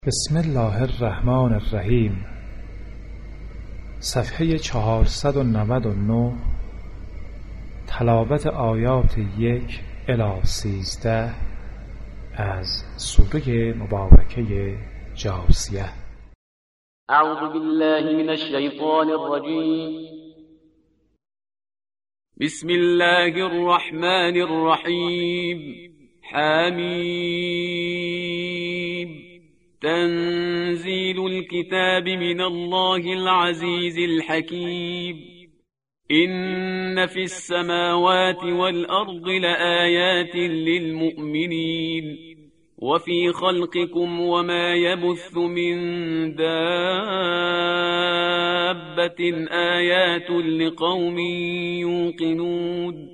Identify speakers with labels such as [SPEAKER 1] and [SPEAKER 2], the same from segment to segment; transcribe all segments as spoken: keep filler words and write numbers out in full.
[SPEAKER 1] بسم الله الرحمن الرحیم. صفحه چهارصد و نود و نه. تلاوت آیات یک الی سیزده از سوره مبارکه جاثیه.
[SPEAKER 2] اعوذ بالله من الشیطان الرجیم. بسم الله الرحمن الرحیم. حمیم. تنزيل الكتاب من الله العزيز الحكيم. إن في السماوات والأرض لآيات للمؤمنين وفي خلقكم وما يبث من دابة آيات لقوم يوقنون.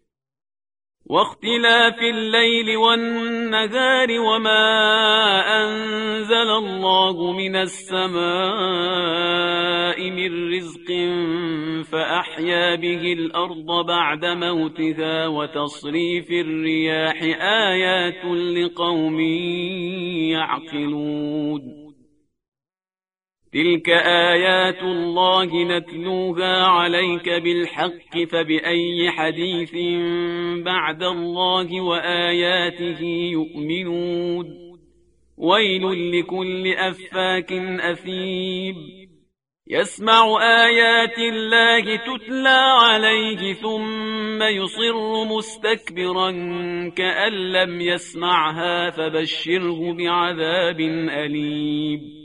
[SPEAKER 2] واختلاف الليل والنهار وما أنزل الله من السماء من رزق فأحيا به الأرض بعد موتها وتصريف الرياح آيات لقوم يعقلون. تلك آيات الله نتلوها عليك بالحق فبأي حديث بعد الله وآياته يؤمنون. ويل لكل أفاك أثيم يسمع آيات الله تتلى عليه ثم يصر مستكبرا كأن لم يسمعها فبشره بعذاب أليم.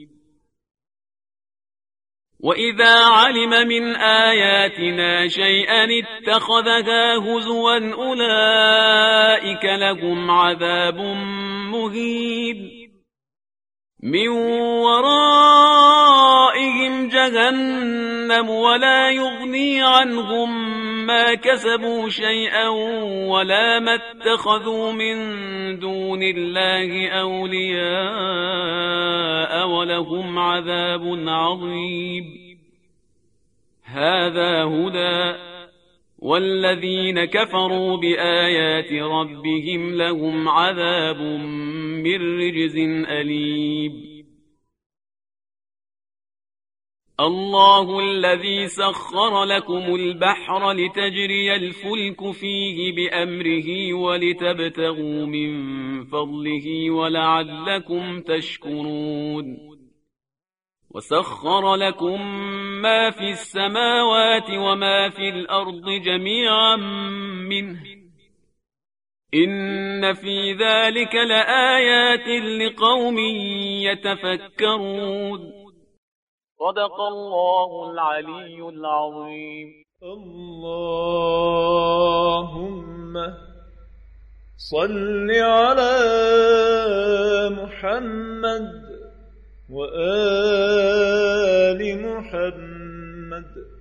[SPEAKER 2] وإذا علم من آياتنا شيئا اتخذها هزوا أولئك لهم عذاب مهين. من ورائهم جهنم ولا يغني عنهم ما كسبوا شيئا ولا ما اتخذوا من دون الله أولياء ولهم عذاب عظيم. هذا هدى والذين كفروا بآيات ربهم لهم عذاب من رجز أليم. الله الذي سخر لكم البحر لتجري الفلك فيه بأمره ولتبتغوا من فضله ولعلكم تشكرون. وسخر لكم ما في السماوات وما في الأرض جميعا منه إن في ذلك لآيات لقوم يتفكرون. صدق الله العلي العظيم.
[SPEAKER 3] اللهم صل على محمد وآل محمد